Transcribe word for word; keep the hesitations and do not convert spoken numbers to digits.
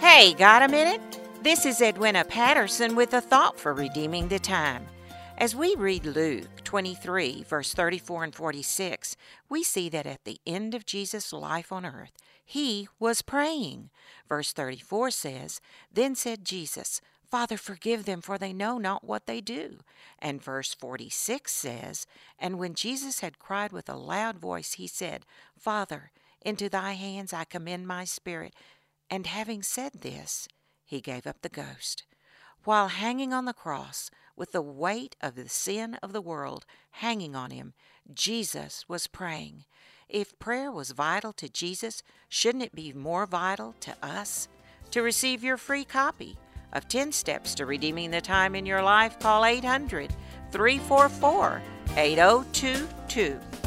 Hey, got a minute? This is Edwina Patterson with a thought for redeeming the time. As we read Luke twenty-three, verse thirty-four and forty-six, we see that at the end of Jesus' life on earth, he was praying. Verse thirty-four says, "Then said Jesus, Father, forgive them, for they know not what they do." And verse forty-six says, "And when Jesus had cried with a loud voice, he said, Father, into thy hands I commend my spirit. And having said this, he gave up the ghost." While hanging on the cross, with the weight of the sin of the world hanging on him, Jesus was praying. If prayer was vital to Jesus, shouldn't it be more vital to us? To receive your free copy of ten Steps to Redeeming the Time in Your Life, call eight hundred, three four four, eight oh two two.